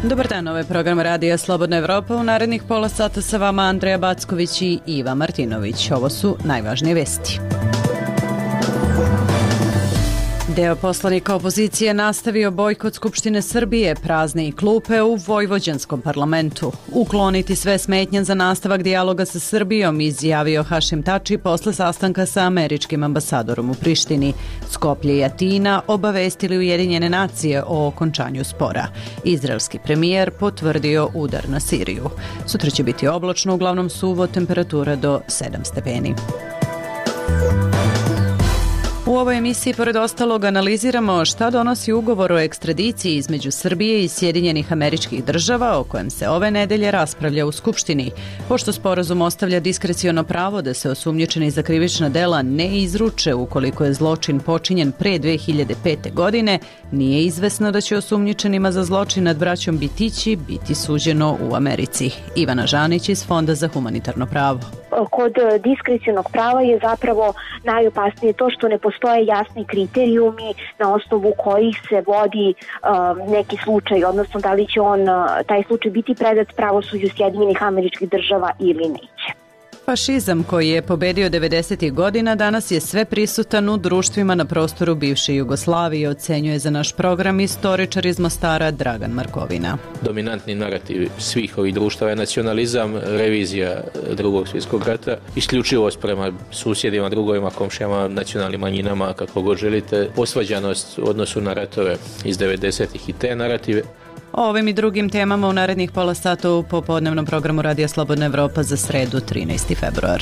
Dobar dan, ovo je program Radija Slobodna Evropa. U narednih pola sata sa vama Andreja Backović i Iva Martinović. Ovo su najvažnije vesti. Deo poslanika opozicije nastavio bojkot Skupštine Srbije, prazne i klupe u vojvođanskom parlamentu. Ukloniti sve smetnje za nastavak dijaloga sa Srbijom, izjavio Hašim Tači posle sastanka sa američkim ambasadorom u Prištini. Skoplje i Atina obavestili Ujedinjene nacije o okončanju spora. Izraelski premijer potvrdio udar na Siriju. Sutra će biti oblačno, uglavnom suvo, temperatura do 7 stepeni. U ovoj emisiji, pored ostalog, analiziramo šta donosi ugovor o ekstradiciji između Srbije i Sjedinjenih Američkih Država, o kojem se ove nedelje raspravlja u Skupštini. Pošto sporazum ostavlja diskreciono pravo da se osumnjičeni za krivična dela ne izruče ukoliko je zločin počinjen pre 2005. godine, nije izvesno da će osumnjičenima za zločin nad braćom Bitići biti suđeno u Americi. Ivana Žanić iz Fonda za humanitarno pravo. Kod diskrecionog prava je zapravo najopasnije to što ne postoje jasni kriterijumi na osnovu kojih se vodi neki slučaj, odnosno da li će taj slučaj biti predat pravosuđu Sjedinjenih Američkih Država ili neće. Fašizam koji je pobedio 90. godina danas je sve prisutan u društvima na prostoru bivše Jugoslavije, ocenjuje za naš program istoričar iz Mostara Dragan Markovina. Dominantni narativ svih ovih društava je nacionalizam, revizija Drugog svjetskog rata, isključivost prema susjedima, drugovima, komšijama, nacionalnim manjinama, kako god želite, posvađanost u odnosu na ratove iz 90. i te narative. O ovim i drugim temama u narednih pola sata u popodnevnom programu Radija Slobodna Evropa za sredu 13. februar.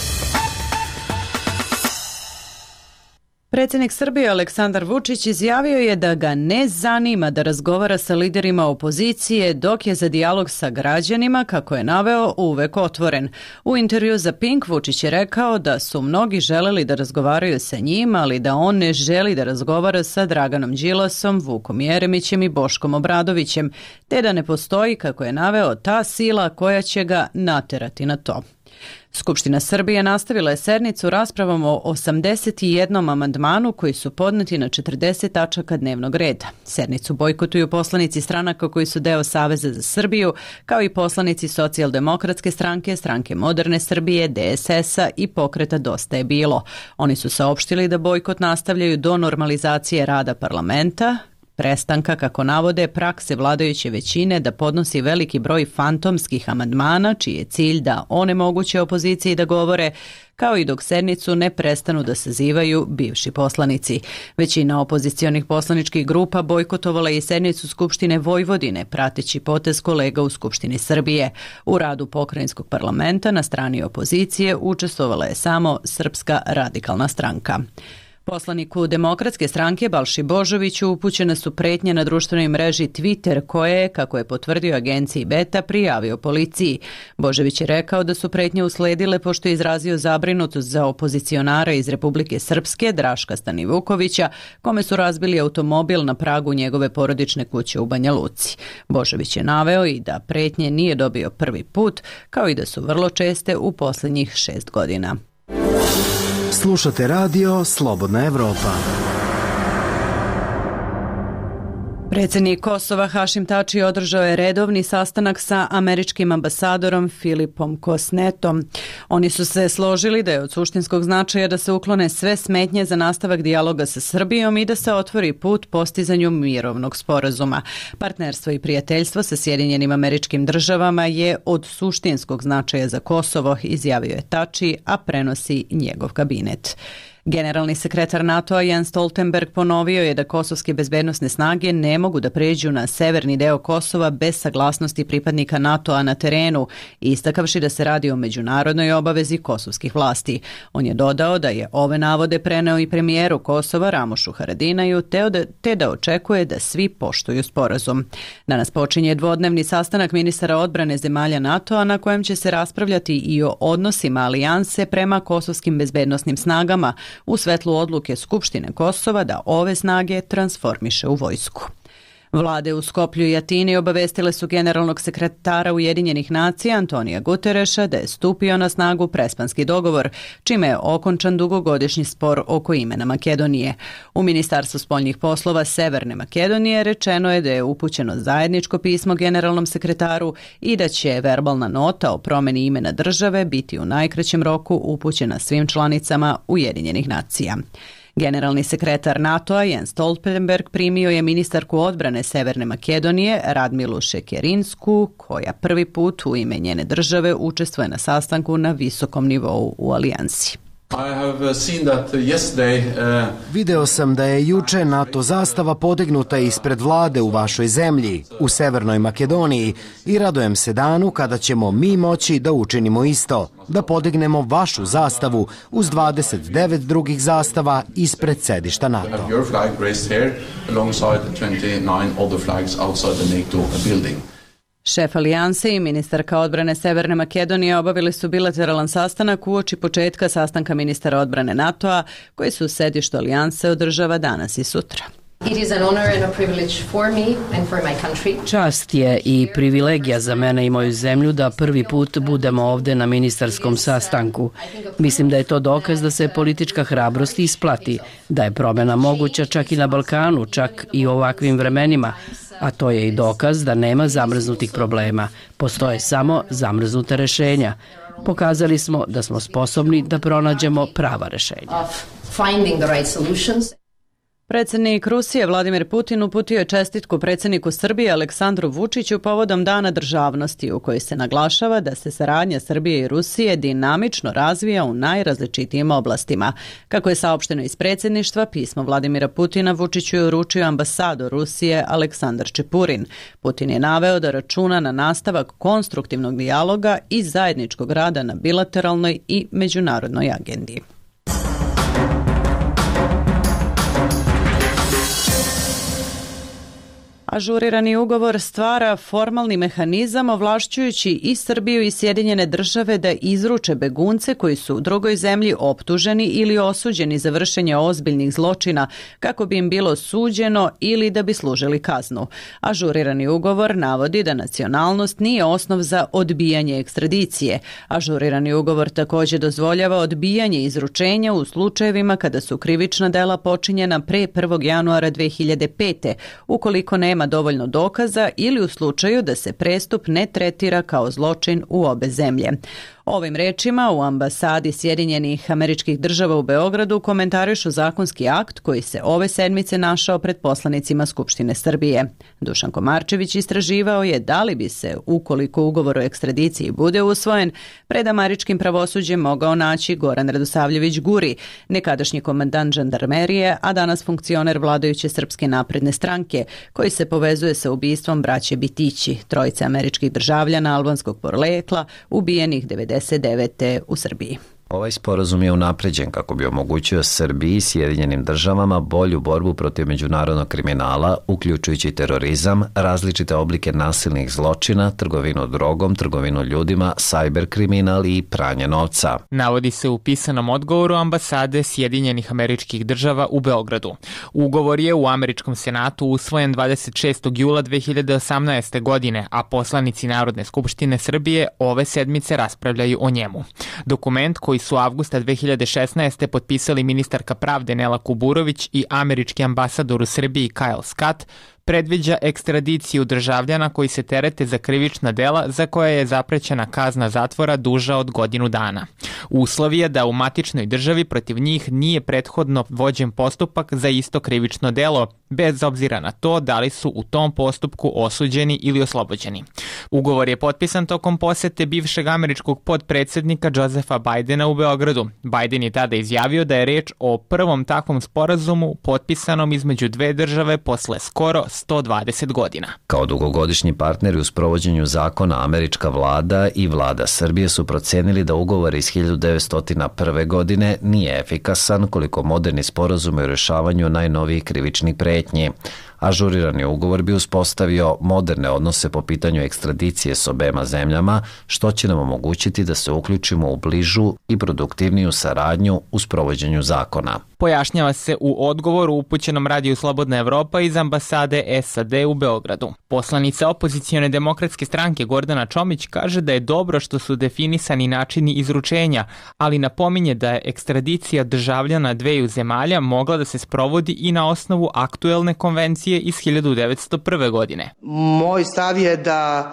Predsjednik Srbije Aleksandar Vučić izjavio je da ga ne zanima da razgovara sa liderima opozicije dok je za dijalog sa građanima, kako je naveo, uvek otvoren. U intervju za Pink Vučić je rekao da su mnogi želeli da razgovaraju sa njim, ali da on ne želi da razgovara sa Draganom Đilasom, Vukom Jeremićem i Boškom Obradovićem, te da ne postoji, kako je naveo, ta sila koja će ga naterati na to. Skupština Srbije nastavila je sednicu raspravom o 81 amandmanu koji su podneti na 40 tačaka dnevnog reda. Sednicu bojkotuju poslanici stranaka koji su deo Saveza za Srbiju, kao i poslanici Socijaldemokratske stranke, Stranke moderne Srbije, DSS-a i Pokreta Dosta je bilo. Oni su saopštili da bojkot nastavljaju do normalizacije rada parlamenta, prestanka, kako navode, prakse vladajuće većine da podnosi veliki broj fantomskih amandmana, čiji je cilj da onemoguće opoziciji da govore, kao i dok sednicu ne prestanu da sazivaju bivši poslanici. Većina opozicionih poslaničkih grupa bojkotovala je i sednicu Skupštine Vojvodine, prateći potez kolega u Skupštini Srbije. U radu pokrajinskog parlamenta na strani opozicije učestvovala je samo Srpska radikalna stranka. Poslaniku Demokratske stranke Balši Božoviću upućene su pretnje na društvenoj mreži Twitter koje je, kako je potvrdio agenciji Beta, prijavio policiji. Božović je rekao da su pretnje usledile pošto je izrazio zabrinutost za opozicionara iz Republike Srpske Draška Stanivukovića, kome su razbili automobil na pragu njegove porodične kuće u Banja Luci. Božović je naveo i da pretnje nije dobio prvi put, kao i da su vrlo česte u posljednjih 6 godina. Slušate radio Slobodna Evropa. Predsjednik Kosova Hašim Tači održao je redovni sastanak sa američkim ambasadorom Filipom Kosnetom. Oni su se složili da je od suštinskog značaja da se uklone sve smetnje za nastavak dijaloga sa Srbijom i da se otvori put postizanju mirovnog sporazuma. Partnerstvo i prijateljstvo sa Sjedinjenim Američkim Državama je od suštinskog značaja za Kosovo, izjavio je Tači, a prenosi njegov kabinet. Generalni sekretar NATO-a Jens Stoltenberg ponovio je da kosovske bezbednosne snage ne mogu da pređu na severni deo Kosova bez saglasnosti pripadnika NATO-a na terenu, istakavši da se radi o međunarodnoj obavezi kosovskih vlasti. On je dodao da je ove navode preneo i premijeru Kosova Ramošu Haradinaju, te da očekuje da svi poštuju sporazum. Danas počinje dvodnevni sastanak ministara odbrane zemalja NATO-a na kojem će se raspravljati i o odnosima alijanse prema kosovskim bezbednosnim snagama, u svetlu odluke Skupštine Kosova da ove snage transformiše u vojsku. Vlade u Skoplju i Atini obavestile su generalnog sekretara Ujedinjenih nacija Antonija Gutereša da je stupio na snagu Prespanski dogovor, čime je okončan dugogodišnji spor oko imena Makedonije. U Ministarstvu spoljnih poslova Severne Makedonije rečeno je da je upućeno zajedničko pismo generalnom sekretaru i da će verbalna nota o promeni imena države biti u najkraćem roku upućena svim članicama Ujedinjenih nacija. Generalni sekretar NATO-a Jens Stoltenberg primio je ministarku odbrane Severne Makedonije Radmilu Šekerinsku, koja prvi put u ime njene države učestvuje na sastanku na visokom nivou u alijansi. Video sam da je juče NATO zastava podignuta ispred vlade u vašoj zemlji, u Severnoj Makedoniji, i radujem se danu kada ćemo mi moći da učinimo isto, da podignemo vašu zastavu uz 29 drugih zastava ispred sedišta NATO. Šef alijanse i ministarka odbrane Severne Makedonije obavili su bilateralan sastanak uoči početka sastanka ministara odbrane NATO-a, koji se u sedištu alijanse održava danas i sutra. Čast je i privilegija za mene i moju zemlju da prvi put budemo ovde na ministarskom sastanku. Mislim da je to dokaz da se politička hrabrost isplati, da je promjena moguća čak i na Balkanu, čak i u ovakvim vremenima, a to je i dokaz da nema zamrznutih problema, postoje samo zamrznute rešenja. Pokazali smo da smo sposobni da pronađemo prava rešenja. Predsjednik Rusije Vladimir Putin uputio je čestitku predsjedniku Srbije Aleksandru Vučiću povodom Dana državnosti, u kojoj se naglašava da se saradnja Srbije i Rusije dinamično razvija u najrazličitijim oblastima. Kako je saopšteno iz predsjedništva, pismo Vladimira Putina Vučiću je uručio ambasador Rusije Aleksandar Čepurin. Putin je naveo da računa na nastavak konstruktivnog dijaloga i zajedničkog rada na bilateralnoj i međunarodnoj agendi. Ažurirani ugovor stvara formalni mehanizam ovlašćujući i Srbiju i Sjedinjene države da izruče begunce koji su u drugoj zemlji optuženi ili osuđeni za vršenje ozbiljnih zločina kako bi im bilo suđeno ili da bi služili kaznu. Ažurirani ugovor navodi da nacionalnost nije osnov za odbijanje ekstradicije. Ažurirani ugovor također dozvoljava odbijanje izručenja u slučajevima kada su krivična dela počinjena pre 1. januara 2005. ukoliko nema dovoljno dokaza ili u slučaju da se prestup ne tretira kao zločin u obe zemlje. Ovim rečima u ambasadi Sjedinjenih Američkih Država u Beogradu komentarišu zakonski akt koji se ove sedmice našao pred poslanicima Skupštine Srbije. Dušan Komarčević istraživao je da li bi se, ukoliko ugovor o ekstradiciji bude usvojen, pred američkim pravosuđem mogao naći Goran Radosavljević Guri, nekadašnji komandant žandarmerije, a danas funkcioner vladajuće Srpske napredne stranke, koji se povezuje sa ubistvom braće Bitići, trojice američkih državljana albanskog porekla, ubijenih 1999. u Srbiji. Ovaj sporazum je unapređen kako bi omogućio Srbiji i Sjedinjenim državama bolju borbu protiv međunarodnog kriminala, uključujući terorizam, različite oblike nasilnih zločina, trgovinu drogom, trgovinu ljudima, sajber kriminal i pranje novca. Navodi se u pisanom odgovoru ambasade Sjedinjenih Američkih Država u Beogradu. Ugovor je u Američkom senatu usvojen 26. jula 2018. godine, a poslanici Narodne skupštine Srbije ove sedmice raspravljaju o njemu. Dokument koji su avgusta 2016. potpisali ministarka pravde Nela Kuburović i američki ambasador u Srbiji Kyle Scott, predviđa ekstradiciju državljana koji se terete za krivična dela za koje je zaprećena kazna zatvora duža od godinu dana. Uslov je da u matičnoj državi protiv njih nije prethodno vođen postupak za isto krivično delo, bez obzira na to da li su u tom postupku osuđeni ili oslobođeni. Ugovor je potpisan tokom posete bivšeg američkog potpredsjednika Josepha Bidena u Beogradu. Biden je tada izjavio da je reč o prvom takvom sporazumu potpisanom između dve države posle skoro 120 godina. Kao dugogodišnji partneri u sprovođenju zakona, američka vlada i vlada Srbije su procenili da ugovor iz 1901. godine nije efikasan koliko moderni sporazumi o rešavanju najnovijih krivičnih pretnji. Ažurirani ugovor bi uspostavio moderne odnose po pitanju ekstradicije s obema zemljama, što će nam omogućiti da se uključimo u bližu i produktivniju saradnju u sprovođenju zakona. Pojašnjava se u odgovoru upućenom radiju Slobodna Evropa iz ambasade SAD u Beogradu. Poslanica opozicione demokratske stranke Gordana Čomić kaže da je dobro što su definisani načini izručenja, ali napominje da je ekstradicija državljana dveju zemalja mogla da se sprovodi i na osnovu aktuelne konvencije iz 1901. godine. Moj stav je da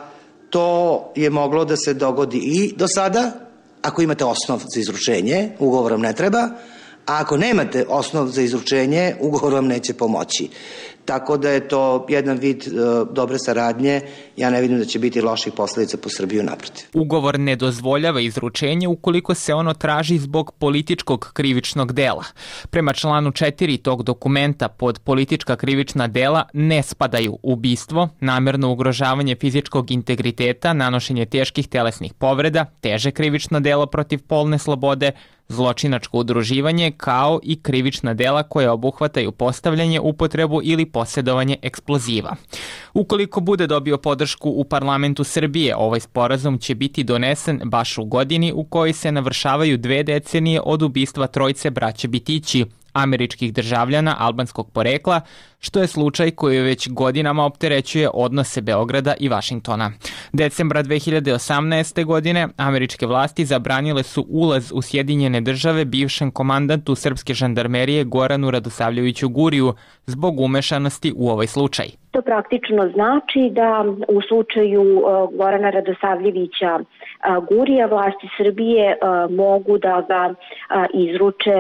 to je moglo da se dogodi i do sada, ako imate osnov za izručenje, ugovor vam ne treba, a ako nemate osnov za izručenje, ugovor vam neće pomoći. Tako da je to jedan vid dobre saradnje. Ja ne vidim da će biti loših posledica po Srbiju naprotiv. Ugovor ne dozvoljava izručenje ukoliko se ono traži zbog političkog krivičnog dela. Prema članu 4 tog dokumenta pod politička krivična dela ne spadaju ubistvo, namerno ugrožavanje fizičkog integriteta, nanošenje teških telesnih povreda, teže krivično delo protiv polne slobode, zločinačko udruživanje, kao i krivična dela koja obuhvataju postavljanje, upotrebu ili posjedovanje eksploziva. Ukoliko bude dobio podršku u parlamentu Srbije, ovaj sporazum će biti donesen baš u godini u kojoj se navršavaju 2 decenije od ubistva trojice braće Bitići, američkih državljana albanskog porekla, što je slučaj koji već godinama opterećuje odnose Beograda i Vašingtona. Decembra 2018. godine američke vlasti zabranile su ulaz u Sjedinjene države bivšem komandantu srpske žandarmerije Goranu Radosavljeviću Guriju zbog umešanosti u ovaj slučaj. To praktično znači da u slučaju Gorana Radosavljevića Gurija vlasti Srbije mogu da ga izruče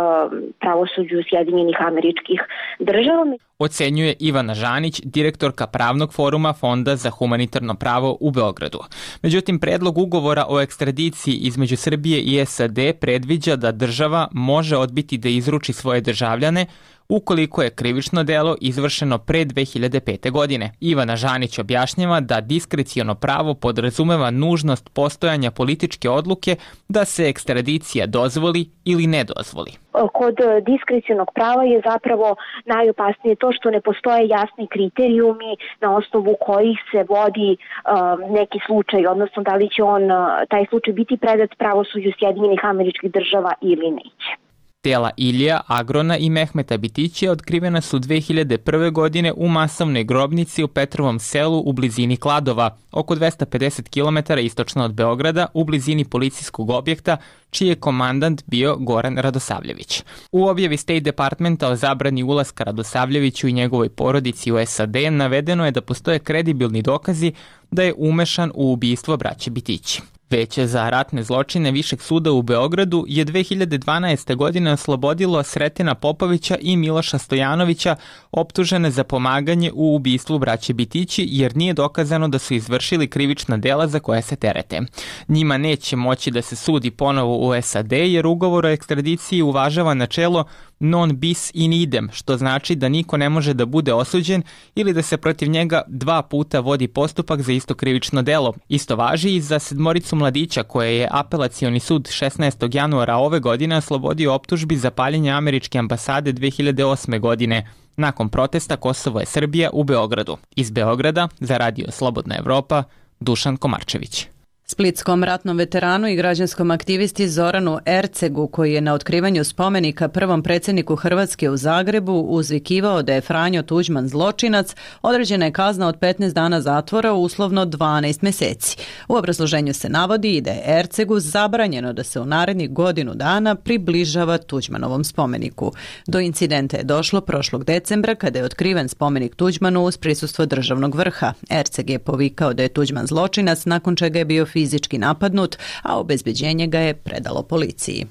pravosuđu Sjedinjenih Američkih Država. Ocenjuje Ivana Žanić, direktorka Pravnog foruma Fonda za humanitarno pravo u Beogradu. Međutim, predlog ugovora o ekstradiciji između Srbije i SAD predviđa da država može odbiti da izruči svoje državljane ukoliko je krivično delo izvršeno pre 2005. godine. Ivana Žanić objašnjava da diskreciono pravo podrazumeva nužnost postojanja političke odluke da se ekstradicija dozvoli ili ne dozvoli. Kod diskrecionog prava je zapravo najopasnije to što ne postoje jasni kriterijumi na osnovu kojih se vodi neki slučaj, odnosno da li će taj slučaj biti predat pravosuđu Sjedinjenih Američkih Država ili neće. Tela Ilija, Agrona i Mehmeta Bitića otkrivena su 2001. godine u masovnoj grobnici u Petrovom selu u blizini Kladova, oko 250 km istočno od Beograda, u blizini policijskog objekta, čiji je komandant bio Goran Radosavljević. U objavi State Departmenta o zabrani ulaska Radosavljeviću i njegovoj porodici u SAD navedeno je da postoje kredibilni dokazi da je umešan u ubistvo braće Bitići. Veće za ratne zločine Višeg suda u Beogradu je 2012. godine oslobodilo Sretina Popovića i Miloša Stojanovića optužene za pomaganje u ubistvu braće Bitići jer nije dokazano da su izvršili krivična dela za koje se terete. Njima neće moći da se sudi ponovo u SAD jer ugovor o ekstradiciji uvažava načelo non bis in idem, što znači da niko ne može da bude osuđen ili da se protiv njega 2 puta vodi postupak za isto krivično delo. Isto važi i za 7 mladića koje je apelacioni sud 16. januara ove godine oslobodio optužbi za paljenje američke ambasade 2008. godine. Nakon protesta Kosovo je Srbija u Beogradu. Iz Beograda za radio Slobodna Evropa, Dušan Komarčević. Splitskom ratnom veteranu i građanskom aktivisti Zoranu Ercegu, koji je na otkrivanju spomenika prvom predsjedniku Hrvatske u Zagrebu uzvikivao da je Franjo Tuđman zločinac, određena je kazna od 15 dana zatvora, uslovno 12 mjeseci. U obrazloženju se navodi i da je Ercegu zabranjeno da se u narednih godinu dana približava Tuđmanovom spomeniku. Do incidenta je došlo prošlog decembra kada je otkriven spomenik Tuđmanu uz prisustvo državnog vrha. Erceg je povikao da je Tuđman zločinac, nakon čega je bio fizički napadnut, a obezbeđenje ga je predalo policiji.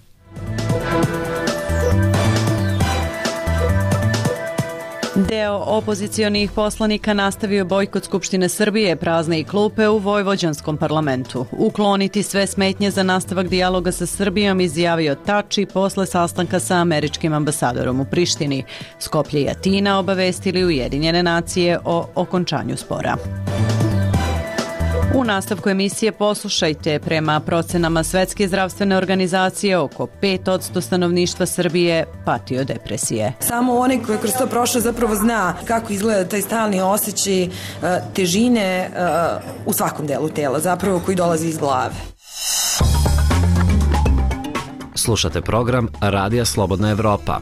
Deo opozicionih poslanika nastavio bojkot Skupštine Srbije, prazne i klupe u vojvođanskom parlamentu. Ukloniti sve smetnje za nastavak dijaloga sa Srbijom, izjavio Tači posle sastanka sa američkim ambasadorom u Prištini. Skoplje i Atina obavestili Ujedinjene nacije o okončanju spora. U nastavku emisije poslušajte, prema procenama Svetske zdravstvene organizacije oko 5% stanovništva Srbije pati od depresije. Samo onaj koji je kroz to prošao zapravo zna kako izgleda taj stalni osjećaj težine u svakom delu tela, zapravo koji dolazi iz glave. Slušate program Radija Slobodna Evropa.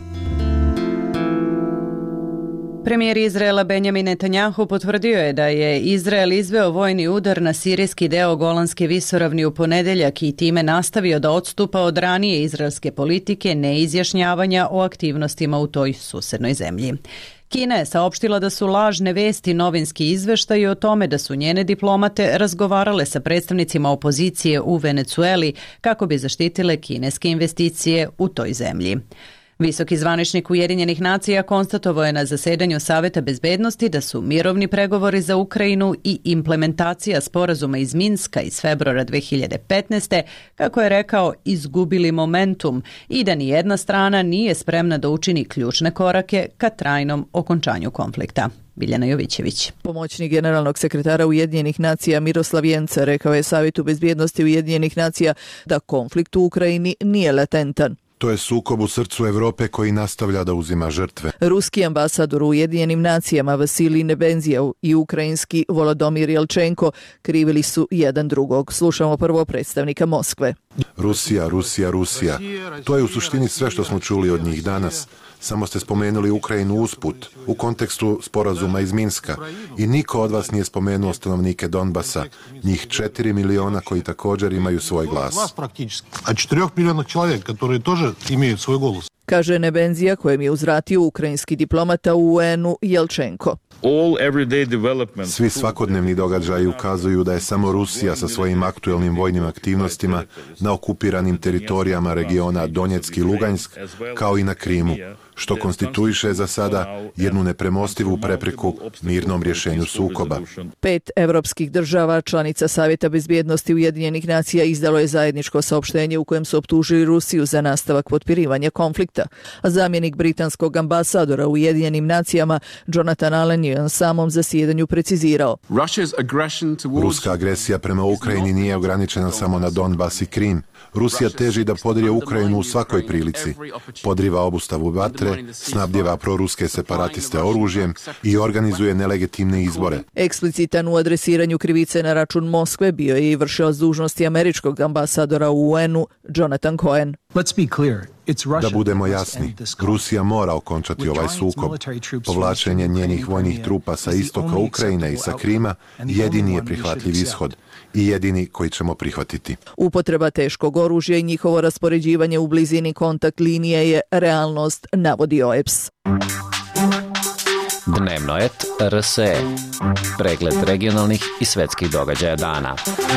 Premijer Izraela Benjamin Netanjahu potvrdio je da je Izrael izveo vojni udar na sirijski deo Golanske visoravni u ponedeljak i time nastavio da odstupa od ranije izraelske politike neizjašnjavanja o aktivnostima u toj susednoj zemlji. Kina je saopštila da su lažne vesti novinski izveštaji o tome da su njene diplomate razgovarale sa predstavnicima opozicije u Venecueli kako bi zaštitile kineske investicije u toj zemlji. Visoki zvaničnik Ujedinjenih nacija konstatovao je na zasedanju Saveta bezbednosti da su mirovni pregovori za Ukrajinu i implementacija sporazuma iz Minska iz februara 2015. kako je rekao, izgubili momentum i da ni jedna strana nije spremna da učini ključne korake ka trajnom okončanju konflikta. Biljana Jovićević. Pomoćnik generalnog sekretara Ujedinjenih nacija Miroslav Jenca rekao je Savetu bezbjednosti Ujedinjenih nacija da konflikt u Ukrajini nije latentan. To je sukob u srcu Evrope koji nastavlja da uzima žrtve. Ruski ambasador u Ujedinjenim nacijama Vasilij Nebenzijev i ukrajinski Volodomir Jelčenko krivili su jedan drugog. Slušamo prvo predstavnika Moskve. Rusija, Rusija, Rusija. To je u suštini sve što smo čuli od njih danas. Samo ste spomenuli Ukrajinu usput, u kontekstu sporazuma iz Minska. I niko od vas nije spomenuo stanovnike Donbasa, njih 4 miliona koji također imaju svoj glas. A 4 miliona čovjeka, koji također imaju svoj glas. Kaže Nebenzija, kojem je uzvratio ukrajinski diplomata u UN-u Jelčenko. Svi svakodnevni događaji ukazuju da je samo Rusija sa svojim aktuelnim vojnim aktivnostima na okupiranim teritorijama regiona Donjeck i Lugansk, kao i na Krimu, što konstituiše za sada jednu nepremostivu prepreku mirnom rješenju sukoba. 5 evropskih država, članica Savjeta bezbjednosti Ujedinjenih nacija, izdalo je zajedničko saopštenje u kojem su optužili Rusiju za nastavak potpirivanja konflikta. A zamjenik britanskog ambasadora u Ujedinjenim nacijama, Jonathan Allen, je na samom zasjedanju precizirao. Ruska agresija prema Ukrajini nije ograničena samo na Donbas i Krim. Rusija teži da podrije Ukrajinu u svakoj prilici. Podriva obustavu vatre, snabdjeva proruske separatiste oružjem i organizuje nelegitimne izbore. Eksplicitan u adresiranju krivice na račun Moskve bio je i vršilac dužnosti američkog ambasadora u UN-u Jonathan Cohen. Da budemo jasni, Rusija mora okončati ovaj sukob. Povlačenje njenih vojnih trupa sa istoka Ukrajine i sa Krima jedini je prihvatljiv ishod i jedini koji ćemo prihvatiti. Upotreba teškog oružja i njihovo raspoređivanje u blizini kontakt linije je realnost, navodi OEBS. Dnevnoet RSE. Pregled regionalnih i svetskih događaja dana.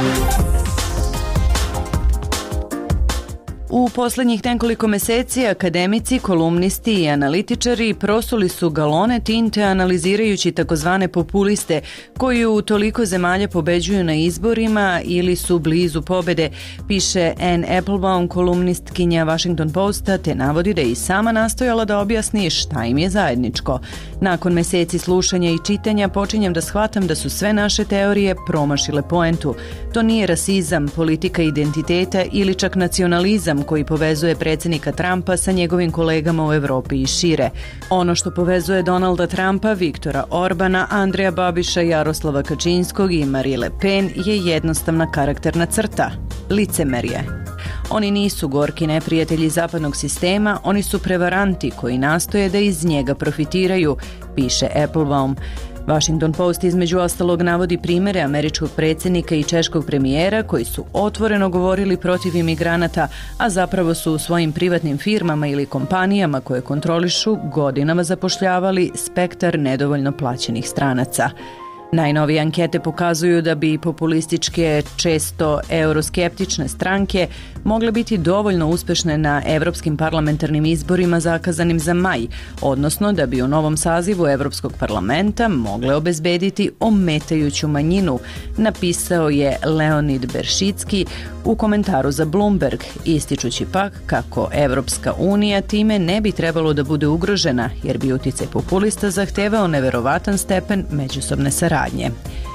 U posljednjih nekoliko meseci akademici, kolumnisti i analitičari prosuli su galone tinte analizirajući takozvane populiste koji u toliko zemalja pobeđuju na izborima ili su blizu pobede, piše Anne Applebaum, kolumnistkinja Washington Posta, te navodi da je i sama nastojala da objasni šta im je zajedničko. Nakon meseci slušanja i čitanja počinjem da shvatam da su sve naše teorije promašile poentu. To nije rasizam, politika identiteta ili čak nacionalizam koji povezuje predsjednika Trumpa sa njegovim kolegama u Evropi i šire. Ono što povezuje Donalda Trumpa, Viktora Orbana, Andreja Babiša, Jaroslava Kačinskog i Marine Le Pen je jednostavna karakterna crta – licemerje. Oni nisu gorki neprijatelji zapadnog sistema, oni su prevaranti koji nastoje da iz njega profitiraju, piše Applebaum. Washington Post između ostalog navodi primere američkog predsjednika i češkog premijera koji su otvoreno govorili protiv imigranata, a zapravo su u svojim privatnim firmama ili kompanijama koje kontrolišu godinama zapošljavali spektar nedovoljno plaćenih stranaca. Najnovije ankete pokazuju da bi populističke, često euroskeptične stranke mogle biti dovoljno uspešne na evropskim parlamentarnim izborima zakazanim za maj, odnosno da bi u novom sazivu Evropskog parlamenta mogle obezbediti ometajuću manjinu, napisao je Leonid Beršicki u komentaru za Bloomberg, ističući pak kako Evropska unija time ne bi trebalo da bude ugrožena, jer bi uticaj populista zahtevao neverovatan stepen međusobne saradnje.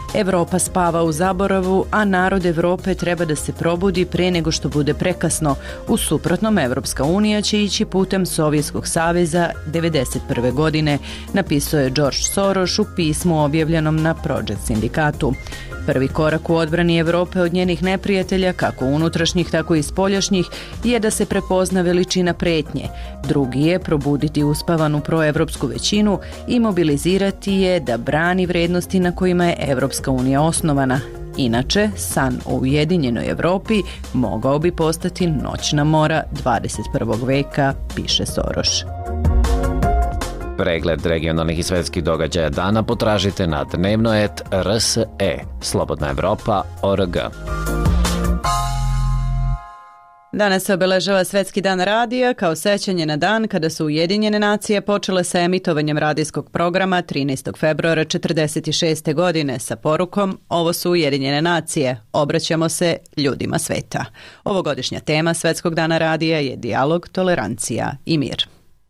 Evropa spava u zaboravu, a narod Evrope treba da se probudi pre nego što bude prekasno. U suprotnom, Evropska unija će ići putem Sovjetskog saveza 1991. godine, napisao je George Soros u pismu objavljenom na Project sindikatu. Prvi korak u odbrani Evrope od njenih neprijatelja, kako unutrašnjih, tako i spoljašnjih, je da se prepozna veličina pretnje. Drugi je probuditi uspavanu proevropsku većinu i mobilizirati je da brani vrednosti na kojima je Evropska unija osnovana. Inače, san o ujedinjenoj Evropi mogao bi postati noćna mora 21. veka, piše Soros. Pregled regionalnih i svetskih događaja dana potražite na dnevno.rs.e, slobodnaevropa.org. Danas se obeležava Svetski dan radija kao sećanje na dan kada su Ujedinjene nacije počele sa emitovanjem radijskog programa 13. februara 1946. godine sa porukom "Ovo su Ujedinjene nacije, obraćamo se ljudima sveta". Ovogodišnja tema Svetskog dana radija je dijalog, tolerancija i mir.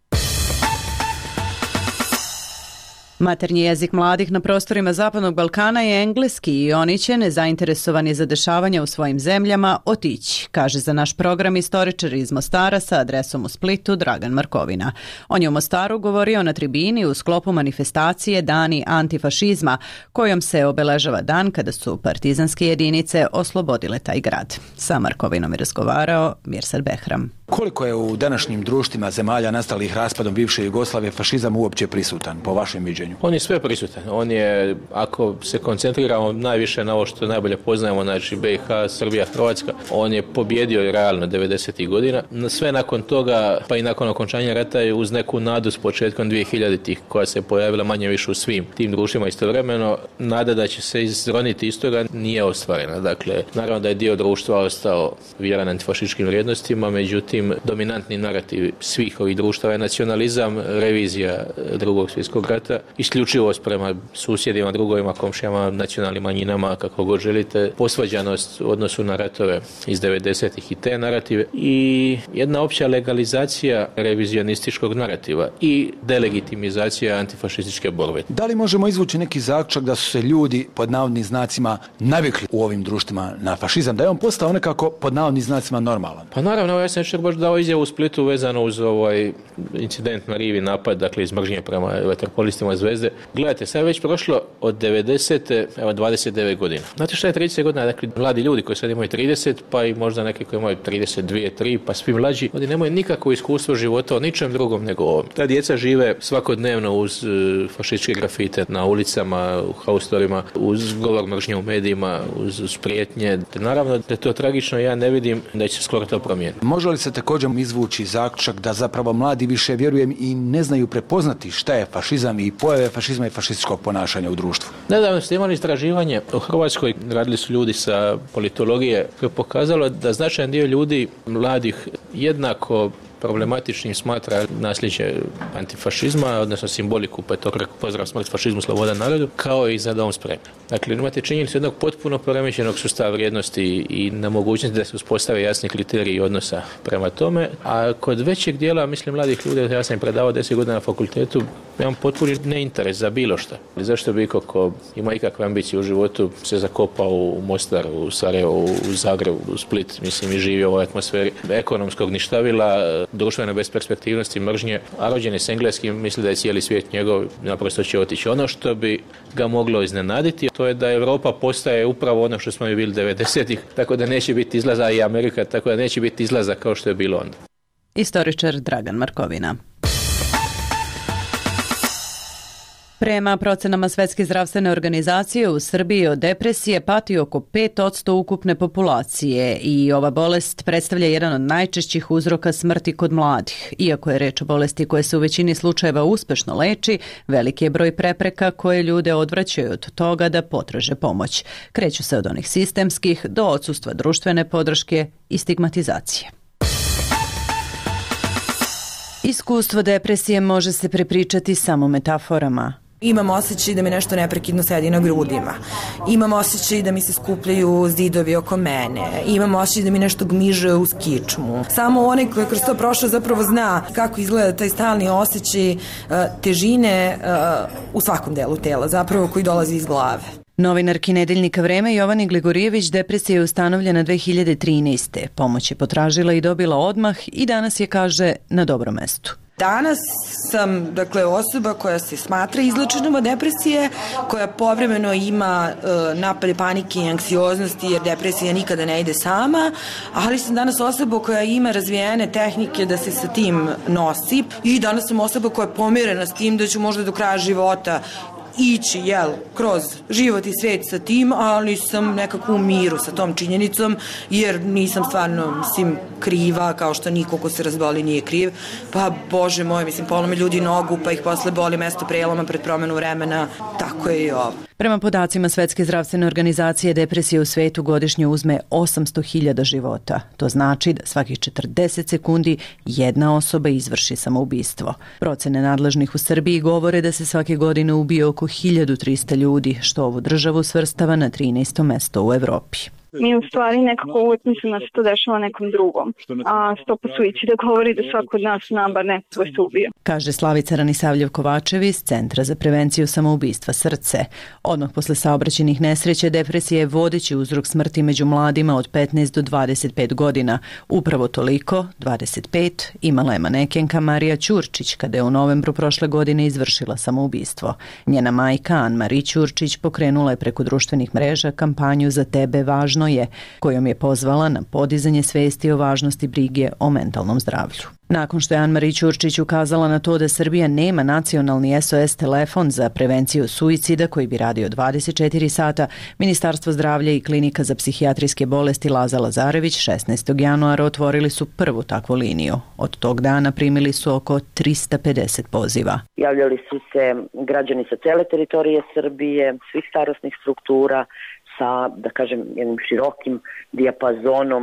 Maternji jezik mladih na prostorima Zapadnog Balkana je engleski i oni će, nezainteresovani za dešavanja u svojim zemljama, otići, kaže za naš program istoričar iz Mostara sa adresom u Splitu Dragan Markovina. On je u Mostaru govorio na tribini u sklopu manifestacije Dani antifašizma, kojom se obeležava dan kada su partizanske jedinice oslobodile taj grad. Sa Markovinom je razgovarao Mirsad Behram. Koliko je u današnjim društvima zemalja nastalih raspadom bivše Jugoslavije fašizam uopće prisutan, po vašem viđenju? On je sve prisutan. On je, ako se koncentriramo najviše na ovo što najbolje poznajemo, znači BiH, Srbija, Hrvatska, on je pobjedio realno 90. godina. Sve nakon toga, pa i nakon okončanja rata, je uz neku nadu s početkom 2000-ih, koja se pojavila manje više u svim tim društvima istovremeno, nada da će se izroniti iz toga nije ostvarena. Dakle, naravno da je dio društva ostao vjeran antifašističkim vrijednostima, međutim, dominantni narativ svih ovih društava je nacionalizam, revizija Drugog svjetskog rata, isključivost prema susjedima, drugovima, komšijama, nacionalnim manjinama, kako god želite, posvađanost u odnosu na ratove iz 90-ih i te narative i jedna opća legalizacija revizionističkog narativa i delegitimizacija antifašističke borbe. Da li možemo izvući neki zaključak da su se ljudi pod navodnim znacima navikli u ovim društvima na fašizam, da je on postao nekako pod navodnim znacima normalan? Pa naravno, ja sam baš dao izjavu u Splitu vezano uz ovaj incident na rivi, napad, dakle iz mržnje prema vaterpolistima Zvezde. Gledajte, sad je već prošlo od 90. evo 29 godina. Znate šta je 30 godina? Dakle, mladi ljudi koji sad imaju 30, pa i možda neki koji imaju 32, 3, pa svi mlađi, oni nemaju nikakvo iskustvo života o ničem drugom nego ovom. Ta djeca žive svakodnevno uz fašističke grafite na ulicama, u haustorima, uz govor mržnje u medijima, uz prijetnje. Naravno da je to tragično, ja ne vidim da će se skoro to promijeniti. Može li se također izvući zaključak da zapravo mladi više, vjerujem, i ne znaju prepoznati šta je fašizam i pojave fašizma i fašističkog ponašanja u društvu? Nedavno ste imali istraživanje u Hrvatskoj, radili su ljudi sa politologije, koje je pokazalo da značajan dio ljudi mladih jednako problematičnim smatra nasljeđe antifašizma, odnosno simboliku petokraka, pozdrav, smrt, fašizmu, sloboda narodu, kao i Za dom spremni. Dakle, imate činjenicu jednog potpuno poremećenog sustava vrijednosti i nemogućnosti da se uspostave jasni kriteriji odnosa prema tome, a kod većeg dijela, mislim, mladih ljudi, ja sam im predavao 10 godina na fakultetu, imam potpuni neinteres za bilo što. Zašto bi ko ima ikakve ambicije u životu se zakopao u Mostar, u Sarajevo, u Zagreb, u Split, mislim, i živio u ovoj atmosferi ekonomskog ništavila, društvene besperspektivnosti, mržnje, a rođen je s engleskim, misli da je cijeli svijet njegov, naprosto će otići. Ono što bi ga moglo iznenaditi, to je da Europa postaje upravo ono što smo i bili 90-ih, tako da neće biti izlaza, i Amerika, tako da neće biti izlaza kao što je bilo onda. Istoričar Dragan Markovina. Prema procenama Svetske zdravstvene organizacije, u Srbiji od depresije pati oko 5% ukupne populacije i ova bolest predstavlja jedan od najčešćih uzroka smrti kod mladih. Iako je reč o bolesti koje se u većini slučajeva uspešno leči, veliki je broj prepreka koje ljude odvraćaju od toga da potraže pomoć. Kreću se od onih sistemskih do odsustva društvene podrške i stigmatizacije. Iskustvo depresije može se prepričati samo metaforama. Imam osjećaj da mi nešto neprekidno sedi na grudima. Imam osjećaj da mi se skupljaju zidovi oko mene. Imam osjećaj da mi nešto gmiže uz kičmu. Samo onaj koji je kroz to prošao zapravo zna kako izgleda taj stalni osjećaj težine u svakom delu tela, zapravo koji dolazi iz glave. Novinarki nedeljnika Vreme Jovani Gligorijević depresija je ustanovljena 2013. Pomoć je potražila i dobila odmah i danas je, kaže, na dobrom mestu. Danas sam, osoba koja se smatra izlečenom od depresije, koja povremeno ima napade panike i anksioznosti, jer depresija nikada ne ide sama, ali sam danas osoba koja ima razvijene tehnike da se sa tim nosi i danas sam osoba koja je pomirena s tim da ću možda do kraja života ići, kroz život i svet sa tim, ali sam nekako u miru sa tom činjenicom, jer nisam stvarno, kriva, kao što niko ko se razboli nije kriv. Pa, bože moj, polome ljudi nogu, pa ih posle boli mesto preloma pred promenu vremena. Tako je i ovo. Prema podacima Svetske zdravstvene organizacije, depresija u svetu godišnje uzme 800.000 života. To znači da svakih 40 sekundi jedna osoba izvrši samoubistvo. Procene nadležnih u Srbiji govore da se svake godine ubije oko 1300 ljudi, što ovu državu svrstava na 13. mesto u Evropi. Mi u stvari nekako uvijek mislim da se to dešava nekom drugom, a stopa suicida govori da svako od nas bar nekoga se ubije. Kaže Slavica Ranisavljev-Kovačev iz Centra za prevenciju samoubistva Srce. Odmah posle saobraćajnih nesreća depresija je vodeći uzrok smrti među mladima od 15 do 25 godina. Upravo toliko, 25, imala je manekenka Marija Ćurčić kada je u novembru prošle godine izvršila samoubistvo. Njena majka Ann-Marie Ćurčić pokrenula je preko društvenih mreža kampanju Za tebe važno je, kojom je pozvala na podizanje svesti o važnosti brige o mentalnom zdravlju. Nakon što je Ann-Marie Ćurčić ukazala na to da Srbija nema nacionalni SOS telefon za prevenciju suicida koji bi radio 24 sata, Ministarstvo zdravlja i Klinika za psihijatrijske bolesti Laza Lazarević 16. januara otvorili su prvu takvu liniju. Od tog dana primili su oko 350 poziva. Javljali su se građani sa cele teritorije Srbije, svih starosnih struktura, sa, da kažem, jednim širokim dijapazonom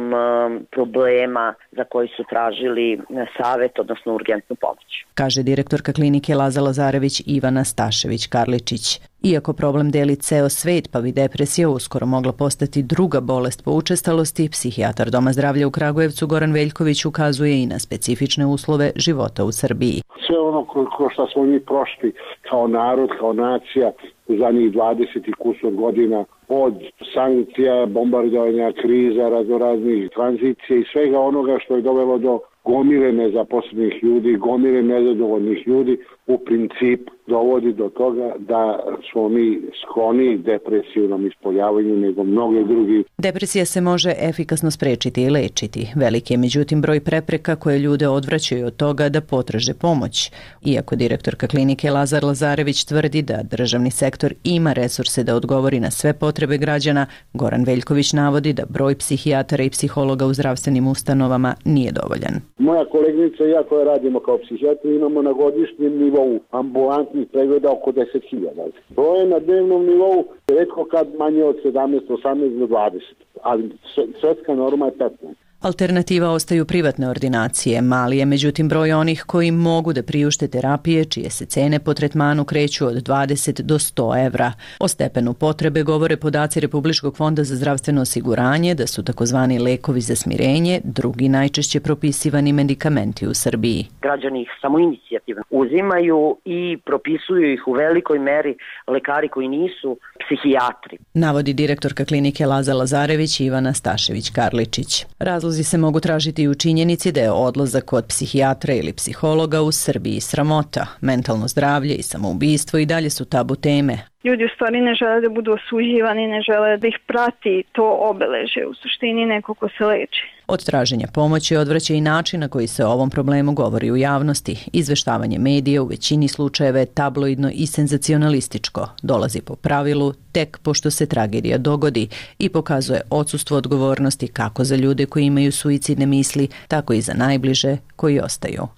problema za koji su tražili savet, odnosno urgentnu pomoć. Kaže direktorka klinike Laza Lazarević Ivana Stašević-Karličić. Iako problem deli ceo svet, pa bi depresija uskoro mogla postati druga bolest po učestalosti, psihijatar Doma zdravlja u Kragujevcu Goran Veljković ukazuje i na specifične uslove života u Srbiji. Sve ono ko što smo mi prošli kao narod, kao nacija u zadnjih 20 i kusur godina, od sankcija, bombardovanja, kriza, raznoraznih tranzicija i svega onoga što je dovelo do gomile nezaposlenih ljudi, gomile nezadovoljnih ljudi, u princip dovodi do toga da smo mi skloni depresivnom ispoljavanju nego mnoge drugi. Depresija se može efikasno sprečiti i lečiti. Veliki je međutim broj prepreka koje ljude odvraćaju od toga da potraže pomoć. Iako direktorka klinike Lazar Lazarević tvrdi da državni sektor ima resurse da odgovori na sve potrebe građana, Goran Veljković navodi da broj psihijatara i psihologa u zdravstvenim ustanovama nije dovoljan. Moja koleginica i ja koja radimo kao psihijatri imamo na godišnjem nivou ambulantnih pregleda oko 10.000. Broj je na dnevnom nivou retko kad manje od 17, 18 do 20, ali svetska norma je 15. Alternativa ostaju privatne ordinacije. Mali je međutim broj onih koji mogu da priušte terapije čije se cene po tretmanu kreću od 20 do 100 evra. O stepenu potrebe govore podaci Republičkog fonda za zdravstveno osiguranje da su takozvani lekovi za smirenje drugi najčešće propisivani medikamenti u Srbiji. Građani ih samoinicijativno uzimaju i propisuju ih u velikoj meri lekari koji nisu psihijatri. Navodi direktorka klinike Laza Lazarević Ivana Stašević-Karličić. Razlozi se mogu tražiti i u činjenici da je odlazak kod psihijatra ili psihologa u Srbiji sramota. Mentalno zdravlje i samoubistvo i dalje su tabu teme. Ljudi u stvari ne žele da budu osuđivani, ne žele da ih prati to obeleže, u suštini neko ko se leči. Od traženja pomoći odvraća i način na koji se o ovom problemu govori u javnosti. Izveštavanje medija u većini slučajeva je tabloidno i senzacionalističko. Dolazi po pravilu tek pošto se tragedija dogodi i pokazuje odsustvo odgovornosti kako za ljude koji imaju suicidne misli, tako i za najbliže koji ostaju.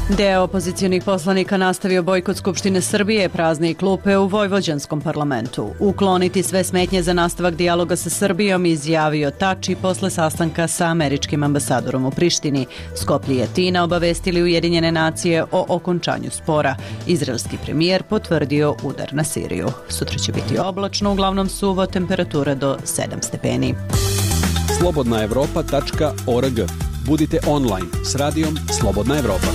Deo opozicionih poslanika nastavio bojkot Skupštine Srbije, prazne i klupe u vojvođanskom parlamentu. Ukloniti sve smetnje za nastavak dijaloga sa Srbijom, izjavio Tači posle sastanka sa američkim ambasadorom u Prištini. Skoplje i Atina obavestili Ujedinjene nacije o okončanju spora. Izraelski premijer potvrdio udar na Siriju. Sutra će biti oblačno, uglavnom suvo, temperatura do 7 stepeni. slobodnaevropa.org. Budite online s radijom Slobodna Evropa.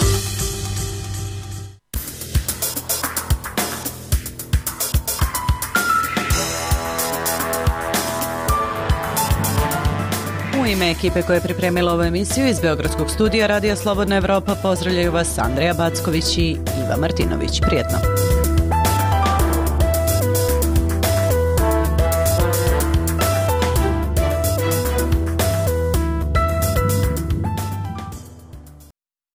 U ime ekipe koja je pripremila ovu emisiju iz Beogradskog studija Radija Slobodna Evropa pozdravljaju vas Andreja Backović i Iva Martinović. Prijetno!